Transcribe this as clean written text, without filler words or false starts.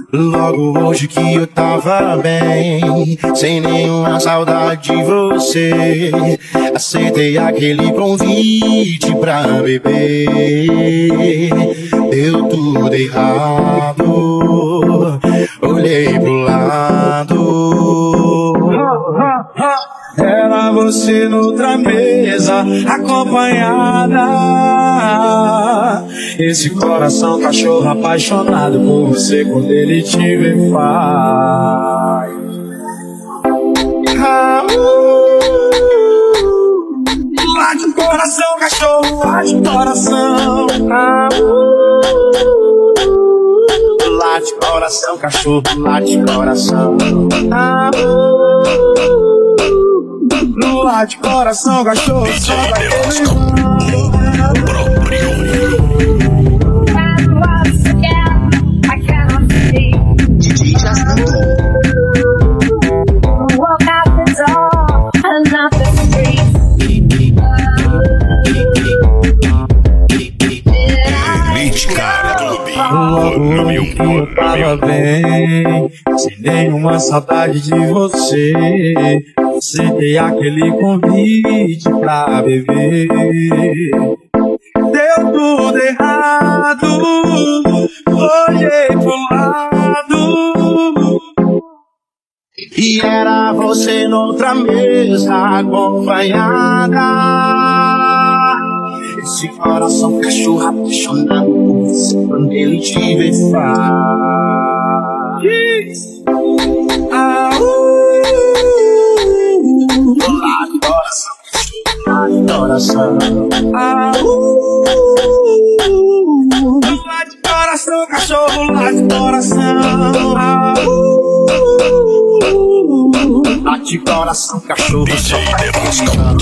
Logo hoje que eu tava bem, sem nenhuma saudade de você, aceitei aquele convite pra beber. Deu tudo errado, olhei pro lado. Era você noutra mesa, acompanhada. Esse coração cachorro apaixonado por você quando ele te vê faz. Late coração, cachorro, late coração. Late coração, cachorro, late coração. Late coração, cachorro, só daquele DJ Jasnando. Walk out the door and not the street. Elite Cara Clube. Logo que eu tava bem, sem nenhuma saudade de você, aceitei aquele convite pra beber. Deu tudo errado, olhei pro lado. E era você noutra mesa, acompanhada. Esse coração cachorro apaixonado por você quando ele te vê faz. Late coração, late coração. Late coração, cachorro, late coração. Late coração, cachorro, DJ Demonscão.